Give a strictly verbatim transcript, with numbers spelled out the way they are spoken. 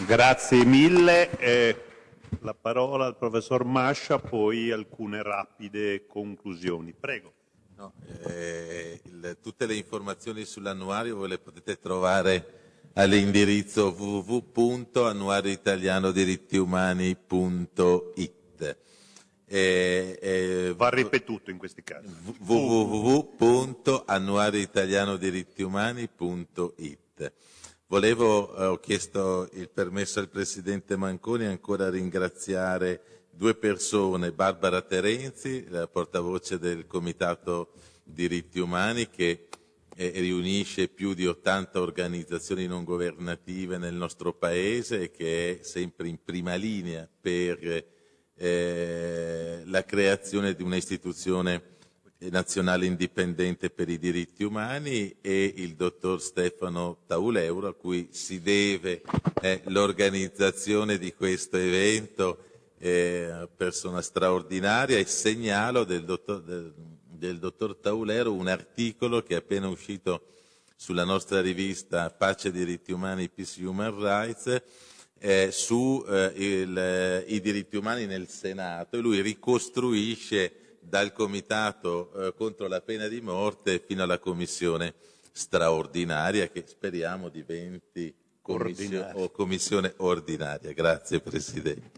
Grazie mille. Eh, la parola al professor Mascia, poi alcune rapide conclusioni. Prego. No, eh, il, tutte le informazioni sull'annuario voi le potete trovare all'indirizzo w w w punto annuario italiano diritti umani punto i t. Eh, eh, Va ripetuto in questi casi. w w w punto annuario italiano diritti umani punto i t. Volevo, eh, ho chiesto il permesso al Presidente Manconi ancora a ringraziare due persone, Barbara Terenzi, la portavoce del Comitato Diritti Umani, che eh, riunisce più di ottanta organizzazioni non governative nel nostro Paese e che è sempre in prima linea per eh, la creazione di un'istituzione nazionale indipendente per i diritti umani, e il dottor Stefano Tauleuro, a cui si deve eh, l'organizzazione di questo evento, eh, persona straordinaria, e segnalo del dottor, del, del dottor Tauleuro un articolo che è appena uscito sulla nostra rivista Pace e Diritti Umani, Peace Human Rights, eh, su eh, il, eh, i diritti umani nel Senato, e lui ricostruisce dal Comitato eh, contro la pena di morte fino alla Commissione straordinaria, che speriamo diventi commissione, o commissione ordinaria. Grazie Presidente.